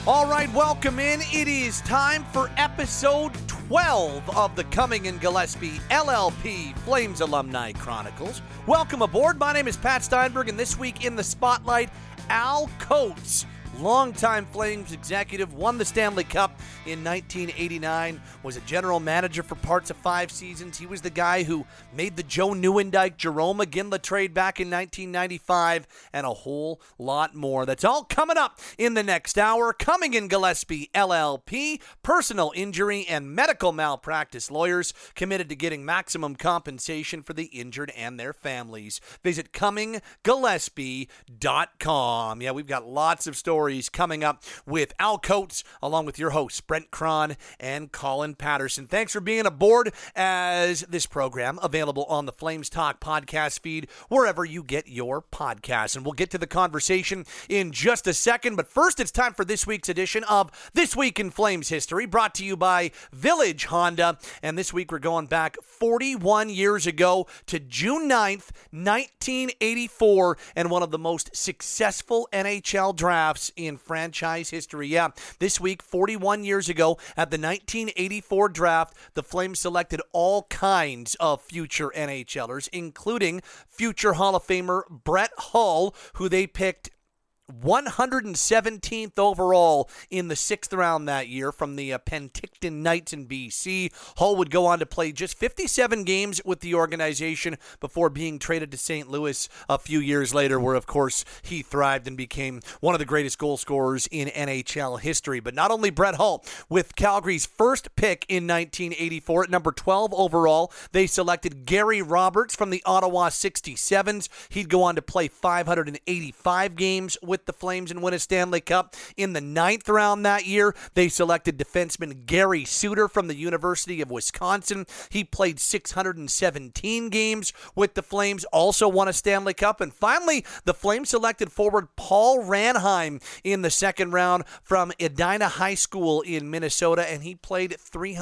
All right, welcome in. It is time for episode 12 of the Cumming and Gillespie LLP Flames Alumni Chronicles. Welcome aboard. My name is Pat Steinberg, and this week in the spotlight, Al Coates. Longtime Flames executive, won the Stanley Cup in 1989, was a general manager for parts of 5 seasons. He was the guy who made the Joe Nieuwendyk-Jarome Iginla trade back in 1995, and a whole lot more. That's all coming up in the next hour. Cumming and Gillespie LLP, personal injury and medical malpractice lawyers committed to getting maximum compensation for the injured and their families. Visit CummingGillespie.com. Yeah, we've got lots of stories coming up with Al Coates, along with your hosts, Brent Cron and Colin Patterson. Thanks for being aboard as this program available on the Flames Talk podcast feed, wherever you get your podcasts. And we'll get to the conversation in just a second. But first, it's time for this week's edition of This Week in Flames History, brought to you by Village Honda. And this week, we're going back 41 years ago to June 9th, 1984, and one of the most successful NHL drafts in franchise history. Yeah, this week, 41 years ago, at the 1984 draft, the Flames selected all kinds of future NHLers, including future Hall of Famer Brett Hull, who they picked 117th overall in the 6th round that year from the Penticton Knights in BC. Hull would go on to play just 57 games with the organization before being traded to St. Louis a few years later, where, of course, he thrived and became one of the greatest goal scorers in NHL history. But not only Brett Hull. With Calgary's first pick in 1984 at number 12 overall, they selected Gary Roberts from the Ottawa 67s. He'd go on to play 585 games with the Flames and win a Stanley Cup. In the 9th round that year, they selected defenseman Gary Suter from the University of Wisconsin. He played 617 games with the Flames, also won a Stanley Cup. And finally, the Flames selected forward Paul Ranheim in the 2nd round from Edina High School in Minnesota, and he played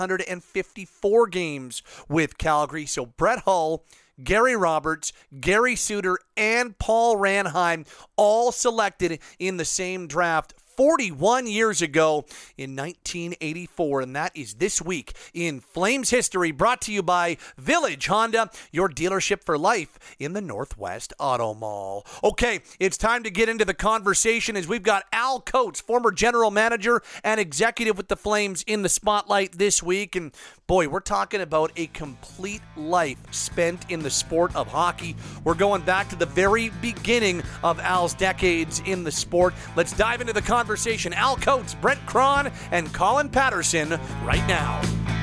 354 games with Calgary. So Brett Hull, Gary Roberts, Gary Suter, and Paul Ranheim all selected in the same draft 41 years ago in 1984, and that is this week in Flames history, brought to you by Village Honda, your dealership for life in the Northwest Auto Mall. Okay, it's time to get into the conversation as we've got Al Coates, former general manager and executive with the Flames, in the spotlight this week. And boy, we're talking about a complete life spent in the sport of hockey. We're going back to the very beginning of Al's decades in the sport. Let's dive into the conversation. Al Coates, Brent Cron, and Colin Patterson right now.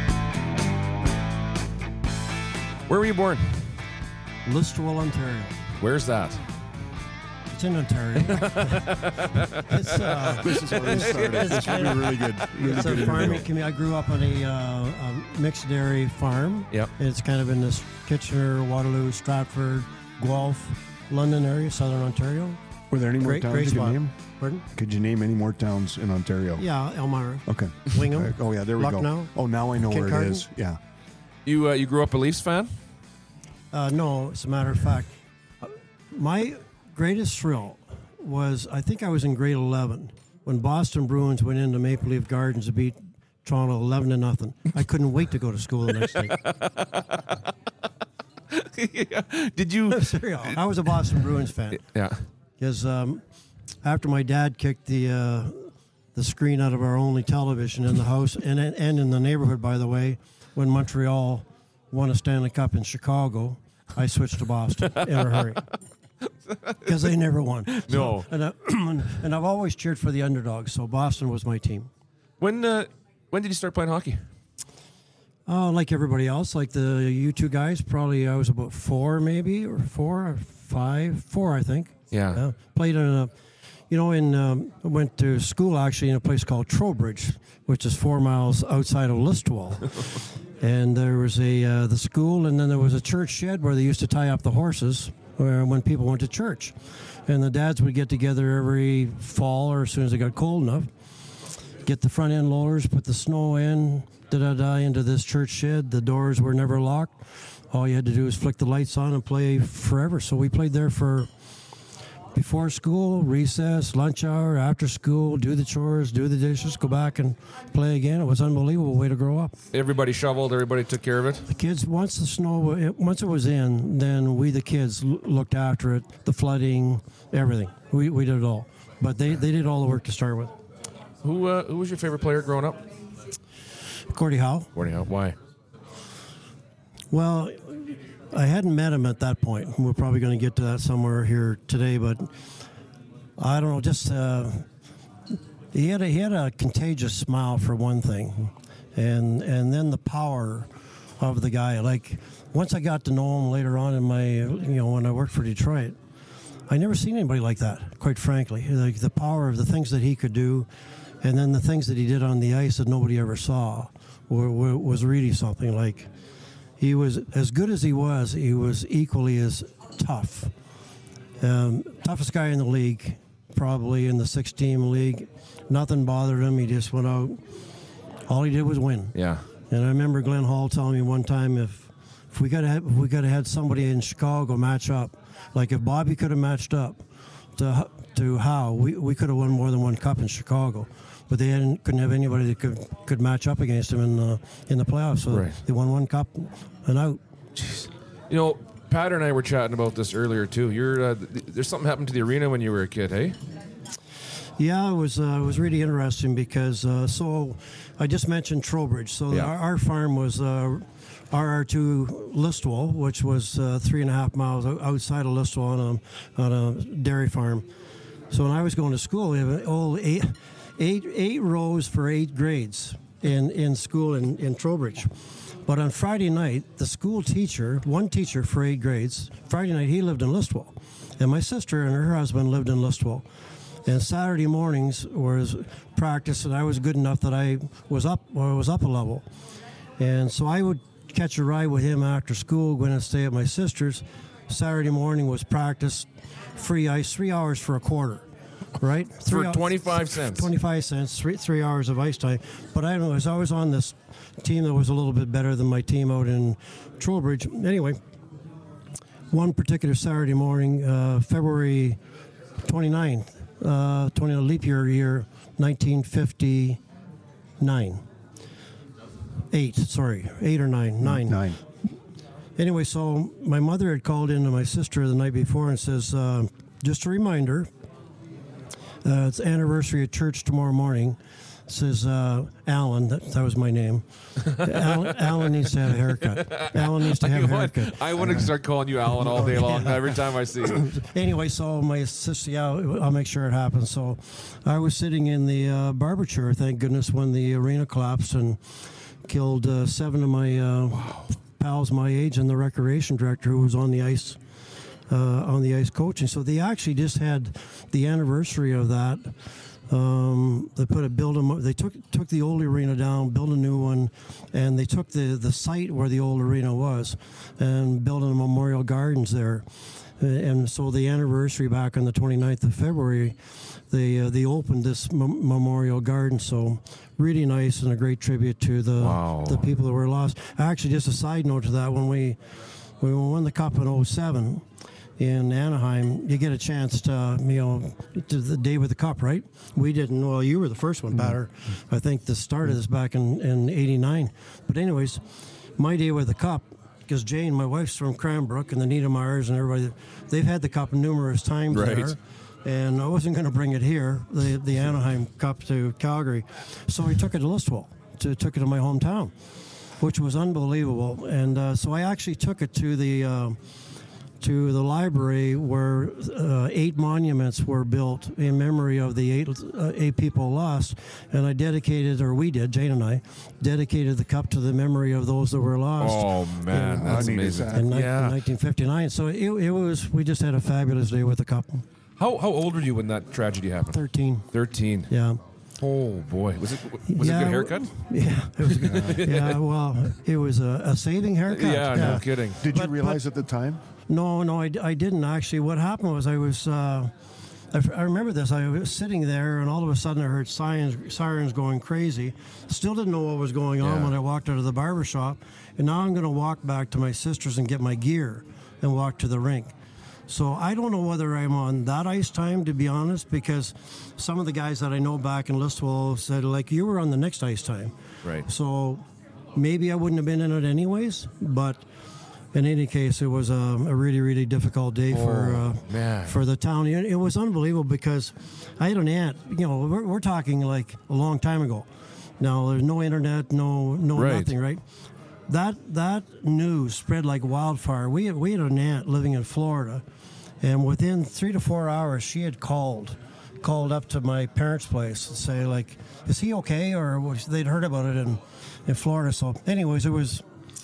Where were you born? Listowel, Ontario. Where's that? It's in Ontario. This is already started. This will be really good. It's a farming community. I grew up on a mixed dairy farm. Yep. It's kind of in this Kitchener, Waterloo, Stratford, Guelph, London area, Southern Ontario. Were there any more towns you could name? Pardon? Could you name any more towns in Ontario? Yeah, Elmira. Okay. Wingham. Oh, yeah, there we Lucknow. go. Oh, now I know where it is. Yeah. You grew up a Leafs fan? No, as a matter of fact, my greatest thrill was, I think I was in grade 11, when Boston Bruins went into Maple Leaf Gardens to beat Toronto 11-0. I couldn't wait to go to school the next day. Yeah. Did you? Serious. I was a Boston Bruins fan. Yeah. Because after my dad kicked the screen out of our only television in the house and in the neighborhood, by the way, when Montreal won a Stanley Cup in Chicago, I switched to Boston in a hurry. Because they never won. No. So, and I've always cheered for the underdogs, so Boston was my team. When did you start playing hockey? Like everybody else, like you two guys, probably I was about 4 maybe, or 4 or 5, 4 I think. Yeah. Played in went to school actually in a place called Trowbridge, which is 4 miles outside of Listowel. And there was the school, and then there was a church shed where they used to tie up the horses when people went to church. And the dads would get together every fall or as soon as it got cold enough, get the front end loaders, put the snow in, into this church shed. The doors were never locked. All you had to do was flick the lights on and play forever. So we played there for before school, recess, lunch hour, after school, do the chores, do the dishes, go back and play again. It was an unbelievable way to grow up. Everybody shoveled. Everybody took care of it. The kids, once it was in, then we, the kids, looked after it, the flooding, everything. We did it all. But they did all the work to start with. Who was your favorite player growing up? Gordie Howe. Gordie Howe. Why? Well, I hadn't met him at that point. We're probably going to get to that somewhere here today, but I don't know. Just he had a contagious smile for one thing, and then the power of the guy. Like once I got to know him later on in my when I worked for Detroit, I never seen anybody like that. Quite frankly, like the power of the things that he could do, and then the things that he did on the ice that nobody ever saw, was really something. Like. He was as good as he was equally as tough. Toughest guy in the league, probably in the 6-team league. Nothing bothered him. He just went out. All he did was win. Yeah. And I remember Glenn Hall telling me one time if we could have had somebody in Chicago match up, like if Bobby could have matched up to Howe, we could have won more than one cup in Chicago. But they couldn't have anybody that could match up against him in the playoffs. So Right. they won one cup and out. Jeez. Pat and I were chatting about this earlier too. There's something happened to the arena when you were a kid, hey? Yeah, it was really interesting because so I just mentioned Trowbridge. So Yeah. our farm was RR2 Listowel, which was 3.5 miles outside of Listowel on a dairy farm. So when I was going to school, we had all eight rows for 8 grades in school in Trowbridge. But on Friday night, the school teacher, one teacher for 8 grades, Friday night he lived in Listowel. And my sister and her husband lived in Listowel. And Saturday mornings was practice, and I was good enough that I was up a level. And so I would catch a ride with him after school, go in and stay at my sister's. Saturday morning was practice, free ice, 3 hours for a quarter. Right? For 25 cents. 25 cents, 3 hours of ice time. But I was always on this team that was a little bit better than my team out in Trowbridge. Anyway, one particular Saturday morning, February 29th, leap year 1959. 8 or 9. 9. Anyway, so my mother had called in to my sister the night before and says, just a reminder, it's anniversary of church tomorrow morning. Says Alan, that was my name. Alan needs to have a haircut. Alan needs to have a haircut. I want to start calling you Alan all day long every time I see you. Anyway, so my sister, I'll make sure it happens. So I was sitting in the barber chair, thank goodness, when the arena collapsed and killed 7 of my pals my age and the recreation director who was on the ice coaching. So they actually just had the anniversary of that. They took the old arena down, built a new one, and they took the site where the old arena was and built a memorial gardens there. And so the anniversary back on the 29th of February, they opened this memorial garden. So really nice and a great tribute to the people that were lost. Actually, just a side note to that, when we won the Cup in 07 in Anaheim, you get a chance to the day with the Cup, right? We didn't. Well, you were the first one, Batter. I think the start of this back in '89. But anyways, my day with the Cup, because Jane, my wife's from Cranbrook, and the Niedermeyers and everybody, they've had the Cup numerous times there. And I wasn't going to bring it here, the Anaheim Cup to Calgary. So we took it to Listowel, took it to my hometown, which was unbelievable. And so I actually took it to the library where 8 monuments were built in memory of the eight people lost. And we did, Jane and I, dedicated the cup to the memory of those that were lost. Oh, man, that's amazing. In 1959. So it was, we just had a fabulous day with the cup. How old were you when that tragedy happened? 13. 13. Yeah. Oh boy, was it a good haircut? Yeah, it was good. Yeah, well, it was a saving haircut. Yeah, no kidding. Did you realize at the time? No, I didn't actually. What happened was I remember this. I was sitting there, and all of a sudden I heard sirens going crazy. Still didn't know what was going on when I walked out of the barber shop. And now I'm going to walk back to my sister's and get my gear and walk to the rink. So I don't know whether I'm on that ice time, to be honest, because some of the guys that I know back in Listowel said, like, you were on the next ice time. Right. So maybe I wouldn't have been in it anyways, but in any case, it was a really, really difficult day man. for the town. It was unbelievable because I had an aunt, we're talking like a long time ago. Now, there's no internet, no Right. nothing, right? That news spread like wildfire. We had an aunt living in Florida, and within 3 to 4 hours, she had called up to my parents' place and say, like, is he okay? Or they'd heard about it in Florida. So anyways, it was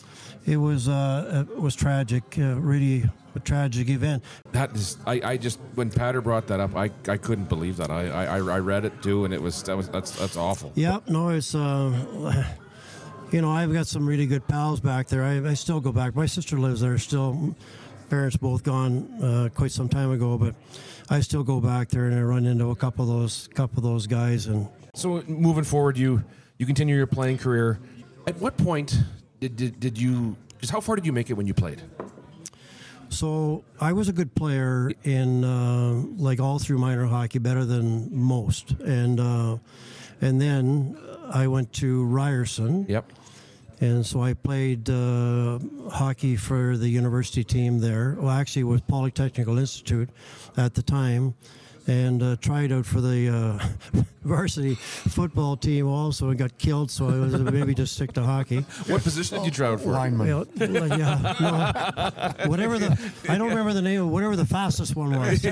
tragic, really a tragic event. That is, I just, when Patter brought that up, I couldn't believe that. I read it too, and that's awful. Yeah, no, it's I've got some really good pals back there. I still go back. My sister lives there still. Parents both gone quite some time ago, but I still go back there and I run into a couple of those guys. And So moving forward, you continue your playing career. At what point did you? Just how far did you make it when you played? so I was a good player in like all through minor hockey, better than most. And then I went to Ryerson. Yep. And so I played hockey for the university team there. Well, actually, it was Polytechnical Institute at the time, and tried out for the varsity football team also and got killed, so I was maybe just stick to hockey. What position did you try out for? Lineman. I don't remember the name of whatever the fastest one was.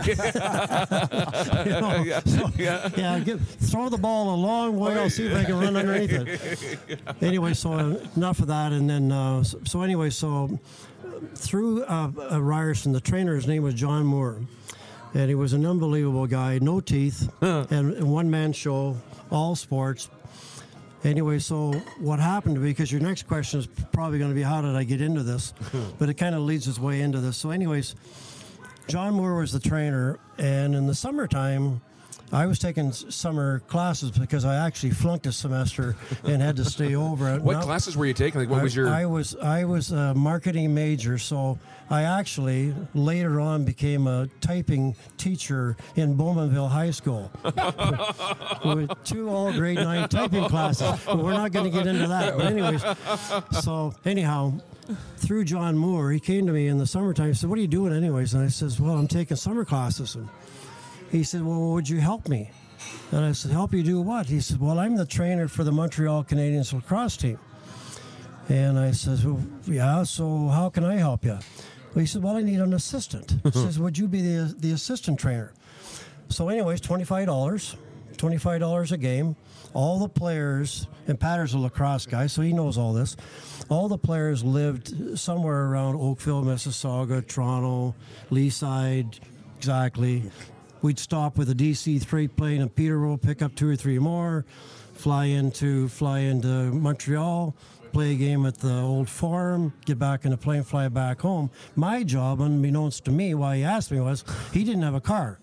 Throw the ball a long way. I'll see if I can run underneath it. Anyway, so enough of that, and then so through Ryerson, the trainer, his name was John Moore. And he was an unbelievable guy, no teeth, and one-man show, all sports. Anyway, so what happened, because your next question is probably going to be, how did I get into this? But it kind of leads its way into this. So anyways, John Moore was the trainer, and in the summertime, I was taking summer classes because I actually flunked a semester and had to stay over. What classes were you taking? Like, what was your? I was a marketing major, so I actually later on became a typing teacher in Bowmanville High School with 2 all grade 9 typing classes. But we're not going to get into that. But anyways, so anyhow, through John Moore, he came to me in the summertime. He said, "What are you doing anyways?" And I says, "Well, I'm taking summer classes." And he said, "Well, would you help me?" And I said, "Help you do what?" He said, "Well, I'm the trainer for the Montreal Canadiens lacrosse team." And I said, "Well, yeah, so how can I help you?" Well, he said, "Well, I need an assistant." He says, "Would you be the assistant trainer?" So anyways, $25 a game. All the players, and Patter's a lacrosse guy, so he knows all this. All the players lived somewhere around Oakville, Mississauga, Toronto, Leaside, exactly. We'd stop with a DC-3 plane in Peterborough, pick up 2 or 3 more, fly into Montreal, play a game at the old Forum, get back in the plane, fly back home. My job, unbeknownst to me, why he asked me, was he didn't have a car.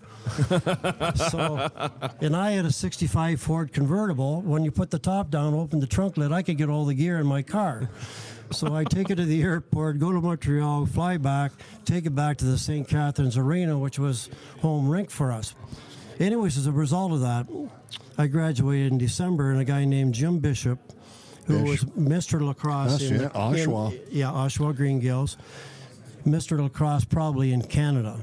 And I had a 65 Ford convertible. When you put the top down, open the trunk lid, I could get all the gear in my car. So I take it to the airport, go to Montreal, fly back, take it back to the St. Catharines Arena, which was home rink for us. Anyways, as a result of that, I graduated in December, and a guy named Jim Bishop, who was Mr. Lacrosse Oshawa. Oshawa Green Gills, Mr. Lacrosse probably in Canada.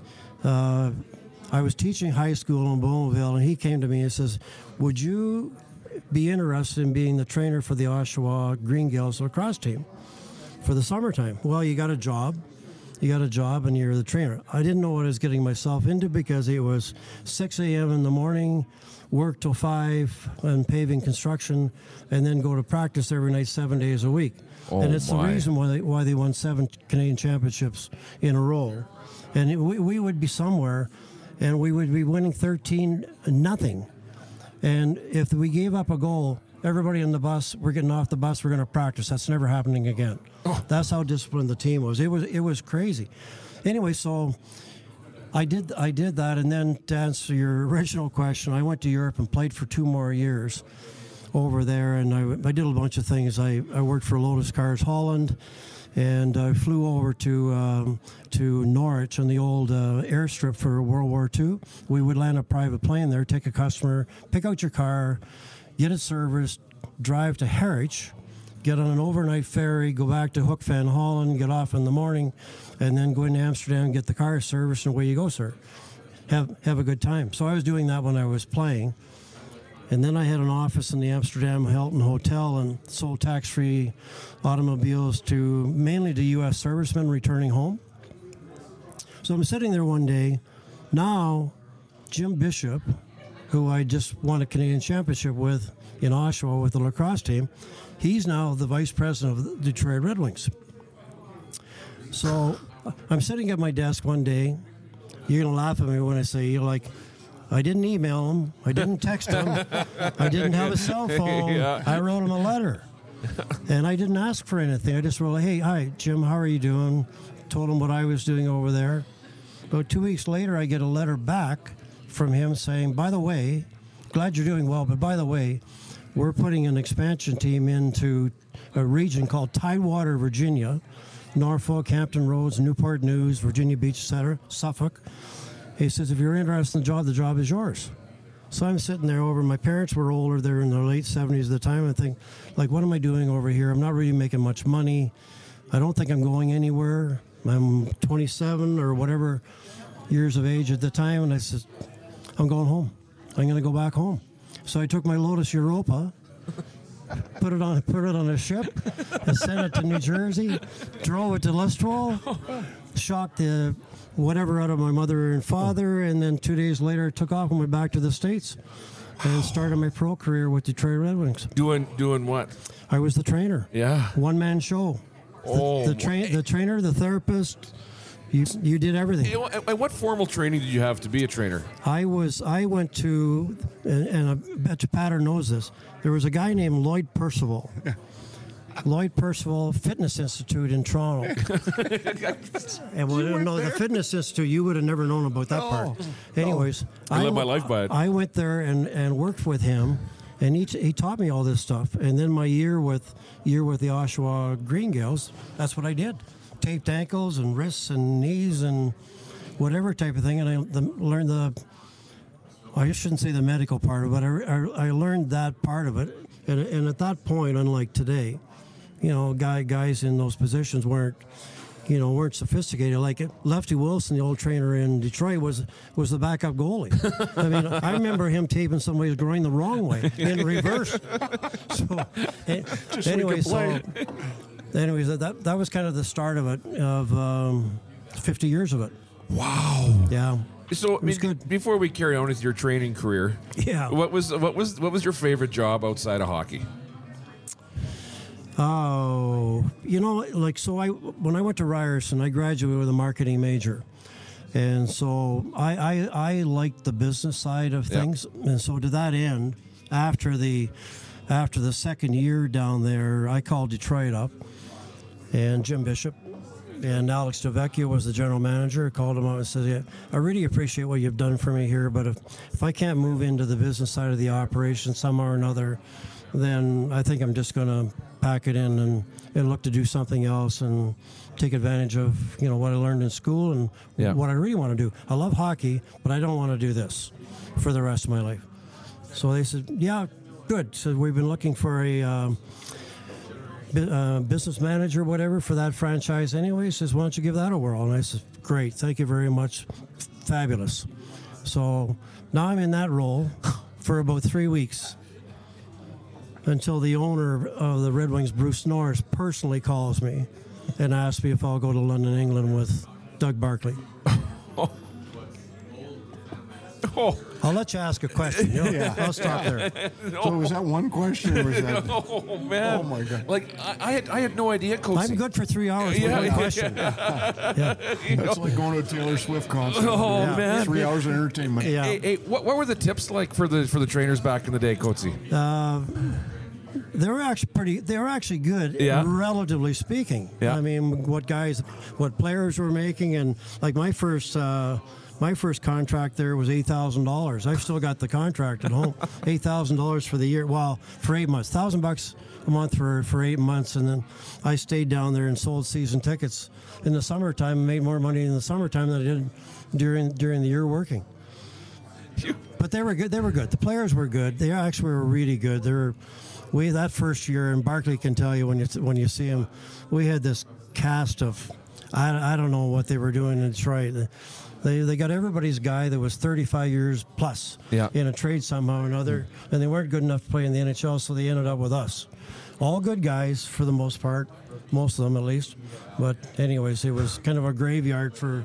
I was teaching high school in Bowmanville, and he came to me and says, "Would you be interested in being the trainer for the Oshawa Green Gills lacrosse team for the summertime?" Well, you got a job, and you're the trainer. I didn't know what I was getting myself into because it was 6 a.m. in the morning, work till 5 and paving construction, and then go to practice every night 7 days a week. And it's the reason why they won 7 Canadian championships in a row. And we would be somewhere, and we would be winning 13-0. And if we gave up a goal, everybody on the bus, we're getting off the bus, we're going to practice. That's never happening again. That's how disciplined the team was. It was crazy. Anyway, so I did that, and then to answer your original question, I went to Europe and played for 2 more years over there, and I did a bunch of things. I worked for Lotus Cars Holland, and I flew over to Norwich on the old airstrip for World War II. We would land a private plane there, take a customer, pick out your car, get it serviced, drive to Harwich, get on an overnight ferry, go back to Hook Van Hollen, get off in the morning, and then go into Amsterdam, get the car serviced, and away you go, sir. Have a good time. So I was doing that when I was playing. And then I had an office in the Amsterdam Hilton Hotel and sold tax-free automobiles to mainly to U.S. servicemen returning home. So I'm sitting there one day. Now, Jim Bishop, who I just won a Canadian championship with in Oshawa with the lacrosse team, he's now the vice president of the Detroit Red Wings. So I'm sitting at my desk one day. You're going to laugh at me when I say, you're like, I didn't email him. I didn't text him. I didn't have a cell phone. Yeah. I wrote him a letter. And I didn't ask for anything. I just wrote, hey, hi, Jim, how are you doing? Told him what I was doing over there. About 2 weeks later, I get a letter back from him saying, by the way, glad you're doing well, but by the way, we're putting an expansion team into a region called Tidewater, Virginia, Norfolk, Hampton Roads, Newport News, Virginia Beach, etc., Suffolk. He says, if you're interested in the job is yours. So I'm sitting there over, my parents were older, they're in their late 70s at the time, and I think, like, what am I doing over here? I'm not really making much money. I don't think I'm going anywhere. I'm 27 or whatever years of age at the time, and I said, I'm going home. I'm going to go back home. So I took my Lotus Europa, put it on a ship, and sent it to New Jersey, drove it to Listowel, shocked the whatever out of my mother and father, and then 2 days later took off and went back to the States and started my pro career with Detroit Red Wings. Doing what? I was the trainer. Yeah. One-man show. The trainer, the therapist, you did everything. And what formal training did you have to be a trainer? I went to, and I bet you Patter knows this, there was a guy named Lloyd Percival. Lloyd Percival Fitness Institute in Toronto. And the Fitness Institute, you would have never known about that part. Anyways, I live my life by it. I went there and worked with him, and he taught me all this stuff. And then my year with the Oshawa Green Gales, that's what I did. Taped ankles and wrists and knees and whatever type of thing. And I learned I shouldn't say the medical part of it, but I learned that part of it. And at that point, unlike today, guys in those positions weren't sophisticated. Like Lefty Wilson, the old trainer in Detroit, was the backup goalie. I mean, I remember him taping somebody's groin the wrong way in reverse. Anyways, that was kind of the start of it, of 50 years of it. Wow. Yeah. So it was good. Before we carry on with your training career, yeah, what was your favorite job outside of hockey? Oh, when I went to Ryerson, I graduated with a marketing major. And so I liked the business side of things. Yep. And so to that end, after the second year down there, I called Detroit up, and Jim Bishop and Alex DeVecchio was the general manager. Called him up and said, yeah, I really appreciate what you've done for me here, but if I can't move into the business side of the operation somehow or another, then I think I'm just going to pack it in and look to do something else and take advantage of what I learned in school and what I really want to do. I love hockey, but I don't want to do this for the rest of my life. So they said, yeah, good. So we've been looking for a business manager, whatever, for that franchise anyway. He says, why don't you give that a whirl? And I said, great, thank you very much. Fabulous. So now I'm in that role for about 3 weeks, until the owner of the Red Wings, Bruce Norris, personally calls me and asks me if I'll go to London, England with Doug Barkley. Oh. I'll let you ask a question. Yeah. I'll stop there. So was that one question, or was that? Oh man! Oh my God! Like I had no idea, Coach. I'm good for 3 hours with one question. Yeah. That's like going to a Taylor Swift concert. Oh man! 3 hours of entertainment. Yeah. Hey, what were the tips like for the trainers back in the day, Coatsy? They were actually good, relatively speaking. Yeah. I mean, what players were making, and like my first My first contract there was $8,000. I've still got the contract at home. $8,000 for the year. Well, for 8 months, $1,000 a month for 8 months, and then I stayed down there and sold season tickets in the summertime. And made more money in the summertime than I did during the year working. But they were good. They were good. The players were good. They actually were really good. That first year, and Barkley can tell you when you see him, we had this cast of I don't know what they were doing in Detroit. They got everybody's guy that was 35 years plus in a trade somehow or another, and they weren't good enough to play in the NHL, so they ended up with us. All good guys for the most part, most of them at least. But anyways, it was kind of a graveyard for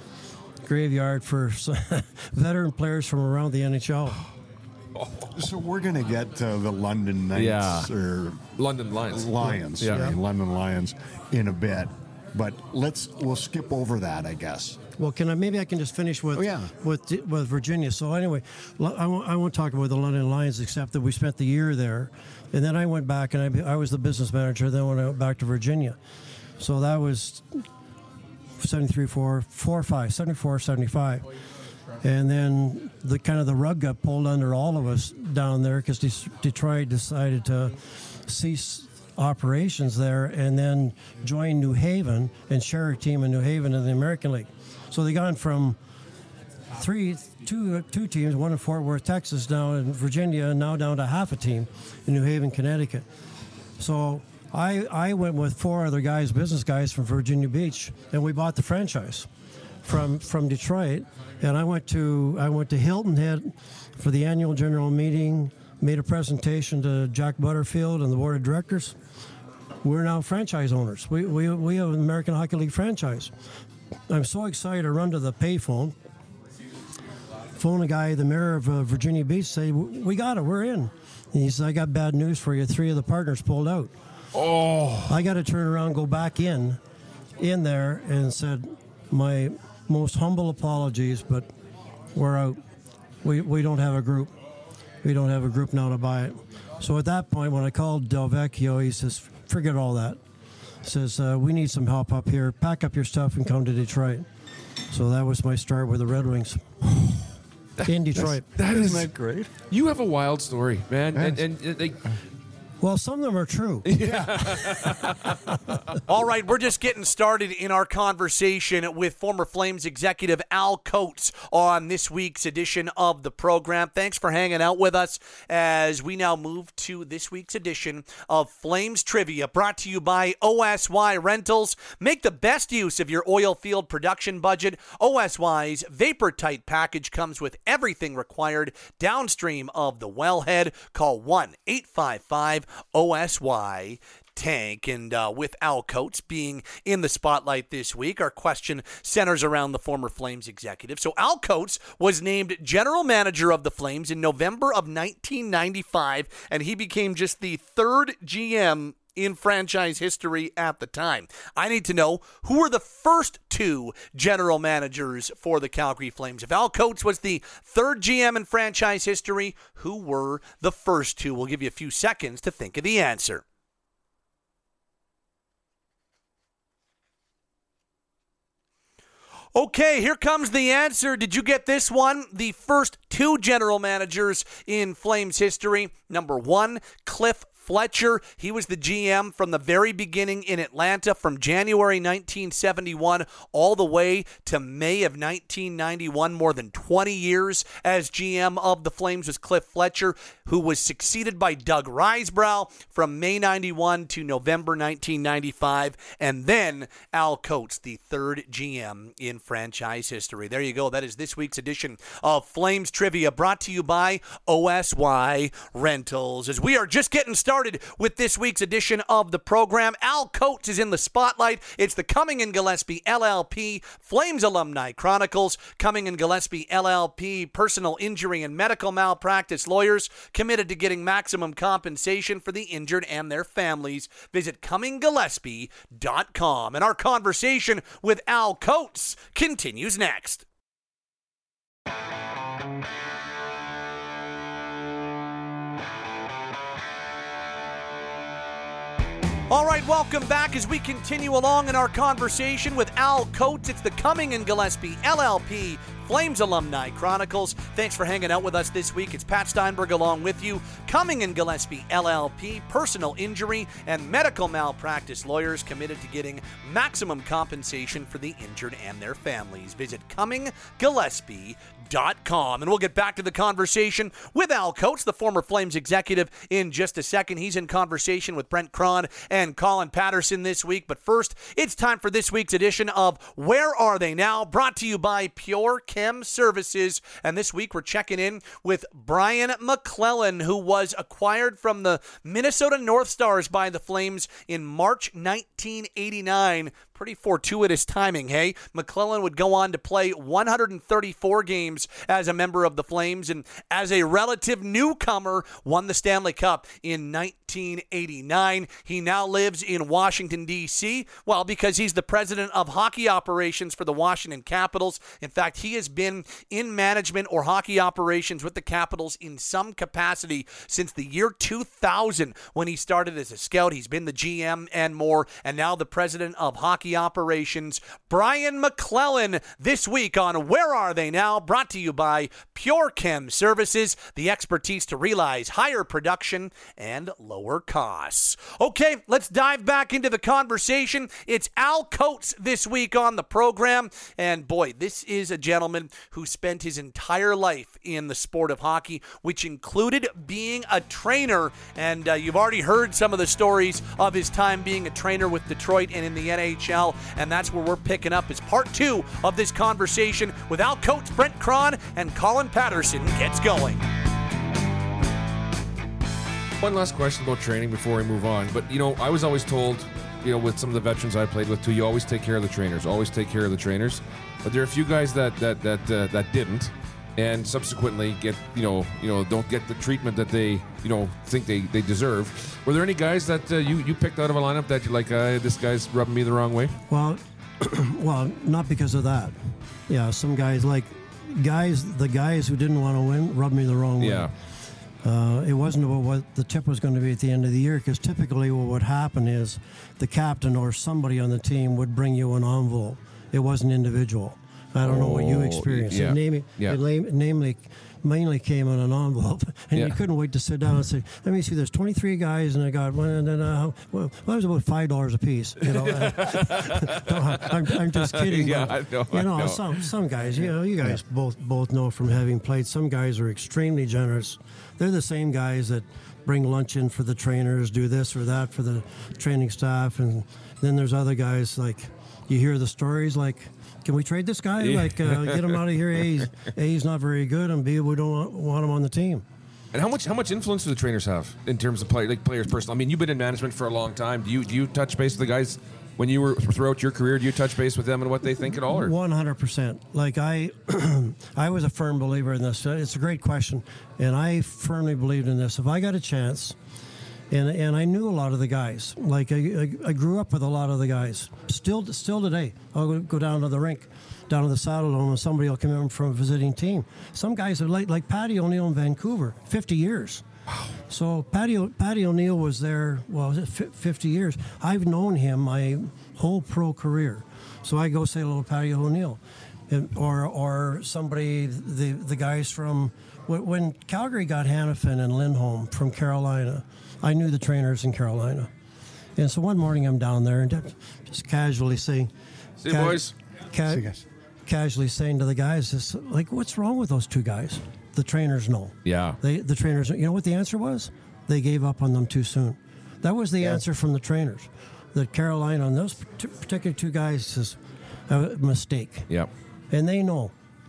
veteran players from around the NHL. So we're going to get the London Knights or London Lions. London Lions in a bit, but we'll skip over that, I guess. Well, maybe I can just finish with Virginia. So anyway, I won't talk about the London Lions except that we spent the year there, and then I went back and I was the business manager. Then when I went back to Virginia, so that was 74, 75. And then the rug got pulled under all of us down there because Detroit decided to cease operations there and then join New Haven and share a team in New Haven in the American League. So they gone from two teams, one in Fort Worth, Texas, down in Virginia, and now down to half a team in New Haven, Connecticut. So I went with 4 other guys, business guys from Virginia Beach, and we bought the franchise from Detroit. And I went to Hilton Head for the annual general meeting, made a presentation to Jack Butterfield and the board of directors. We're now franchise owners. We have an American Hockey League franchise. I'm so excited to run to the payphone, phone a guy, the mayor of Virginia Beach, say, we got it, we're in. And he said, I got bad news for you. 3 of the partners pulled out. Oh. I got to turn around, go back in there and said, my most humble apologies, but we're out. We don't have a group. We don't have a group now to buy it. So at that point, when I called Del Vecchio, he says, forget all that. He says, we need some help up here. Pack up your stuff and come to Detroit. So that was my start with the Red Wings in Detroit. Isn't that great? You have a wild story, man. And well, some of them are true. All right, we're just getting started in our conversation with former Flames executive Al Coates on this week's edition of the program. Thanks for hanging out with us as we now move to this week's edition of Flames Trivia, brought to you by OSY Rentals. Make the best use of your oil field production budget. OSY's Vapor-Tite package comes with everything required downstream of the wellhead. Call 1-855-OSY Tank. And with Al Coates being in the spotlight this week, our question centers around the former Flames executive. So Al Coates was named general manager of the Flames in November of 1995, and he became just the 3rd GM in franchise history at the time. I need to know, who were the first 2 general managers for the Calgary Flames? If Al Coates was the 3rd GM in franchise history, who were the first 2? We'll give you a few seconds to think of the answer. Okay, here comes the answer. Did you get this one? The first 2 general managers in Flames history. Number 1, Cliff Fletcher. He was the GM from the very beginning in Atlanta, from January 1971 all the way to May of 1991. More than 20 years as GM of the Flames was Cliff Fletcher, who was succeeded by Doug Risebrough from May 91 to November 1995. And then Al Coates, the 3rd GM in franchise history. There you go. That is this week's edition of Flames Trivia, brought to you by OSY Rentals. As we are just getting started with this week's edition of the program, Al Coates is in the spotlight. It's the Cumming & Gillespie LLP Flames Alumni Chronicles. Cumming & Gillespie LLP, personal injury and medical malpractice lawyers committed to getting maximum compensation for the injured and their families. Visit CummingGillespie.com. And our conversation with Al Coates continues next. All right, welcome back as we continue along in our conversation with Al Coates. It's the Cumming and Gillespie LLP Flames Alumni Chronicles. Thanks for hanging out with us this week. It's Pat Steinberg along with you. Cumming and Gillespie LLP, personal injury and medical malpractice lawyers committed to getting maximum compensation for the injured and their families. Visit CummingGillespie.com. And we'll get back to the conversation with Al Coates, the former Flames executive, in just a second. He's in conversation with Brent Cron and Colin Patterson this week. But first, it's time for this week's edition of Where Are They Now? Brought to you by Pure Chem Services. And this week we're checking in with Brian MacLellan, who was acquired from the Minnesota North Stars by the Flames in March 1989. Pretty fortuitous timing, hey? MacLellan would go on to play 134 games as a member of the Flames, and as a relative newcomer, won the Stanley Cup in 1989. He now lives in Washington, D.C., well, because he's the president of hockey operations for the Washington Capitals. In fact, he has been in management or hockey operations with the Capitals in some capacity since the year 2000 when he started as a scout. He's been the GM and more, and now the president of hockey operations. Brian MacLellan this week on Where Are They Now? Brought to you by Pure Chem Services, the expertise to realize higher production and lower costs. Okay, let's dive back into the conversation. It's Al Coates this week on the program, and boy, this is a gentleman who spent his entire life in the sport of hockey, which included being a trainer, and you've already heard some of the stories of his time being a trainer with Detroit and in the NHL. And that's where we're picking up as part two of this conversation with Al Coates, Brent Cron, and Colin Patterson gets going. One last question about training before we move on. But, I was always told, with some of the veterans I played with too, you always take care of the trainers. Always take care of the trainers. But there are a few guys that didn't, and subsequently get, don't get the treatment that they, think they deserve. Were there any guys that you picked out of a lineup that you're like, this guy's rubbing me the wrong way? Well, not because of that. Yeah, some guys the guys who didn't want to win rubbed me the wrong way. Yeah. It wasn't about what the tip was going to be at the end of the year, because typically what would happen is the captain or somebody on the team would bring you an envelope. It wasn't individual. I don't know what you experienced. Yeah. It mainly came in an envelope, and you couldn't wait to sit down and say, "Let me see. There's 23 guys, and I got one, and then it was about $5 a piece." I'm just kidding. Yeah, but, I know. Some guys, you guys both know from having played. Some guys are extremely generous. They're the same guys that bring lunch in for the trainers, do this or that for the training staff, and then there's other guys like you hear the stories like, can we trade this guy? Yeah. Like, get him out of here. A, he's not very good, and B, we don't want him on the team. And how much influence do the trainers have in terms of players personal? I mean, you've been in management for a long time. Do you touch base with the guys when you were throughout your career? Do you touch base with them and what they think at all? Or? 100%. Like I was a firm believer in this. It's a great question, and I firmly believed in this. If I got a chance. And I knew a lot of the guys. Like I grew up with a lot of the guys. Still today, I'll go down to the rink, down to the Saddle Dome, and somebody will come in from a visiting team. Some guys are like Patty O'Neill in Vancouver, 50 years. Wow. So Patty O'Neill was there, 50 years. I've known him my whole pro career. So I go say hello to Patty O'Neill. Or somebody, the guys from, when Calgary got Hanifin and Lindholm from Carolina, I knew the trainers in Carolina. And so one morning I'm down there and just casually saying, "See you, boys." See you guys. Casually saying to the guys, what's wrong with those two guys? The trainers know. Yeah. The trainers, you know what the answer was? They gave up on them too soon. That was the answer from the trainers. That Carolina, on those particular two guys, is a mistake. Yep. And they know.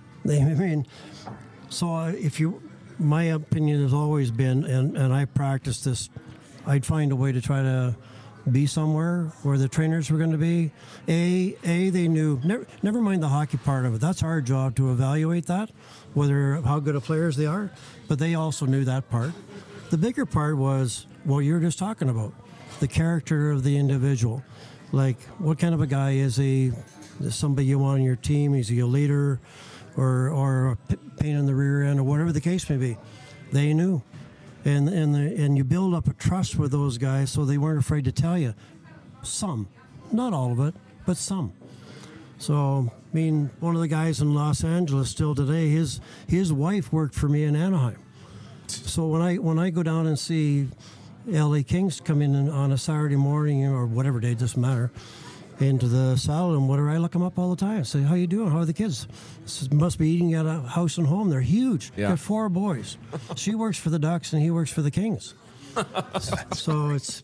My opinion has always been, and I practiced this, I'd find a way to try to be somewhere where the trainers were going to be. They knew, never mind the hockey part of it. That's our job to evaluate that, how good of players they are, but they also knew that part. The bigger part was what you were just talking about, the character of the individual. Like, what kind of a guy is he? Is somebody you want on your team? Is he a leader? Or a pain in the rear end, or whatever the case may be. They knew. and you build up a trust with those guys, so they weren't afraid to tell you. Some, not all of it, but some. So, I mean, one of the guys in Los Angeles still today, his wife worked for me in Anaheim. So when I go down and see LA Kings come in on a Saturday morning or whatever day, it doesn't matter, into the salad and whatever, I look them up all the time. I say, how you doing? How are the kids? Must be eating at a house and home. They're huge. Yeah. They're 4 boys. She works for the Ducks and he works for the Kings. So it's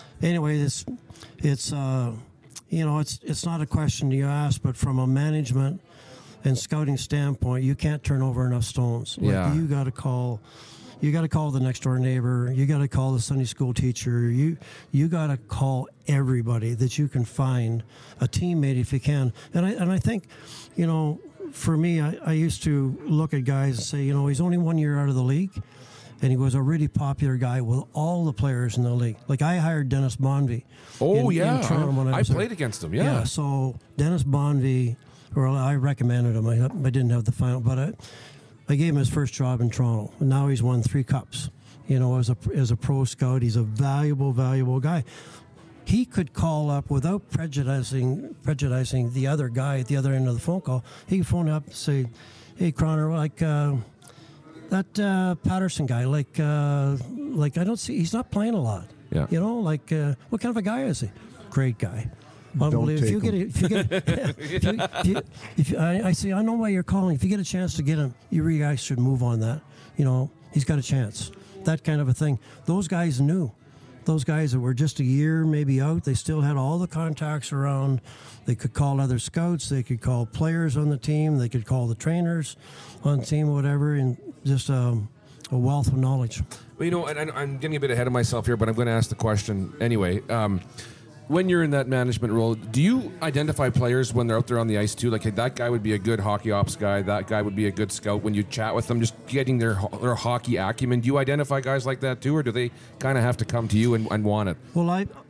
not a question you ask, but from a management and scouting standpoint, you can't turn over enough stones. Yeah. You got to call the next door neighbor. You got to call the Sunday school teacher. You got to call everybody that you can find, a teammate if you can. And I think, for me, I used to look at guys and say, he's only 1 year out of the league, and he was a really popular guy with all the players in the league. Like I hired Dennis Bonvie. Oh, in Toronto when I was played there. against him. Yeah. So Dennis Bonvie, I recommended him. I didn't have the final, but I gave him his first job in Toronto. And now he's won 3 cups. As a pro scout, he's a valuable guy. He could call up without prejudicing the other guy at the other end of the phone call. He could phone up and say, "Hey, Croner, that Patterson guy, I don't see, he's not playing a lot. Yeah. What kind of a guy is he? Great guy. Don't take I know why you're calling. If you get a chance to get him, you really guys should move on that. He's got a chance. That kind of a thing. Those guys knew. Those guys that were just a year maybe out, they still had all the contacts around. They could call other scouts. They could call players on the team. They could call the trainers on the team, whatever, and just a wealth of knowledge. Well, I'm getting a bit ahead of myself here, but I'm going to ask the question anyway. When you're in that management role, do you identify players when they're out there on the ice too? Like, hey, that guy would be a good hockey ops guy. That guy would be a good scout. When you chat with them, just getting their hockey acumen. Do you identify guys like that too, or do they kind of have to come to you and want it? Well,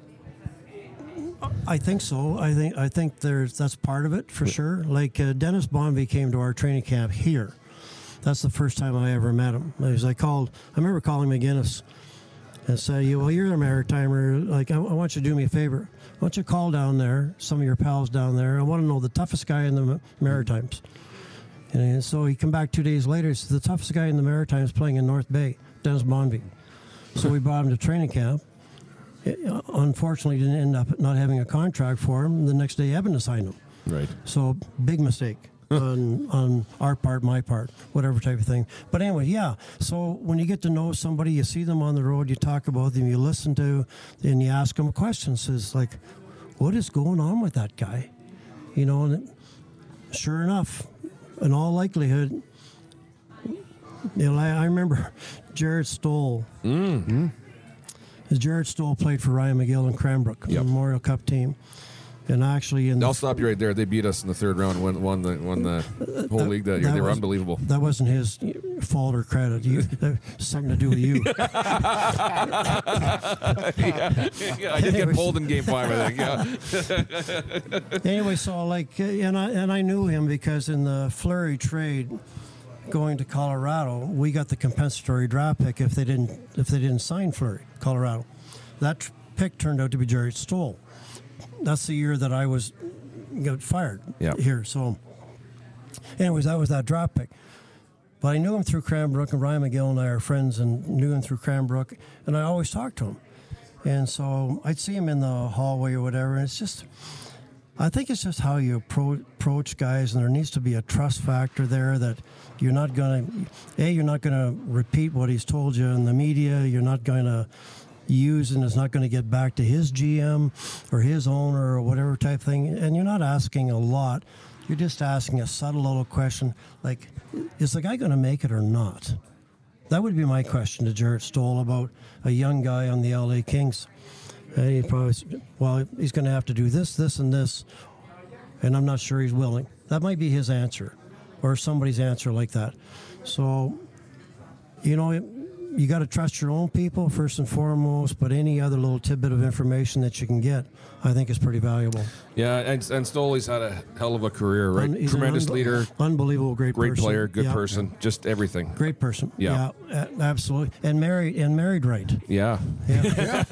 I think so. I think that's part of it for sure. Like Dennis Bonvie came to our training camp here. That's the first time I ever met him. I remember calling McGinnis and say, well, you're a Maritimer. Like, I want you to do me a favor. I want you to call down there, some of your pals down there. I want to know the toughest guy in the Maritimes. And so he come back 2 days later. He says, the toughest guy in the Maritimes playing in North Bay, Dennis Bonvie. So we brought him to training camp. Unfortunately, didn't end up not having a contract for him. The next day, Edmonton signed him. Right. So big mistake. on our part, my part, whatever type of thing. But anyway, yeah. So when you get to know somebody, you see them on the road, you talk about them, you listen to, and you ask them questions. It's like, what is going on with that guy? And sure enough, in all likelihood, I remember Jared Stoll. Mm-hmm. Jared Stoll played for Ryan McGill and Cranbrook, the Memorial Cup team. And actually, I'll stop you right there. They beat us in the third round, won the whole league that year. They were unbelievable. That wasn't his fault or credit. Something to do with you. I did get pulled in Game 5, I think. Yeah. Anyway, so and I knew him because in the Fleury trade, going to Colorado, we got the compensatory draft pick if they didn't sign Fleury, Colorado. That pick turned out to be Jared Stoll. That's the year that I got fired here. So, anyways, that was that draft pick. But I knew him through Cranbrook, and Ryan McGill and I are friends, and knew him through Cranbrook, and I always talked to him. And so I'd see him in the hallway or whatever, and I think it's just how you approach guys, and there needs to be a trust factor there that you're not going to repeat what he's told you in the media. You're not going to use, and it's not going to get back to his GM or his owner or whatever type thing. And you're not asking a lot. You're just asking a subtle little question like, is the guy going to make it or not? That would be my question to Jared Stoll about a young guy on the LA Kings. He probably, he's going to have to do this, this, and this, and I'm not sure he's willing. That might be his answer or somebody's answer like that. So, you got to trust your own people first and foremost, but any other little tidbit of information that you can get, I think is pretty valuable. Yeah, and Stoley's had a hell of a career, right? He's Tremendous an leader, unbelievable, great person. player, good Yeah. person, just everything. Great person. Yeah. Absolutely. And married right. Yeah. Yeah.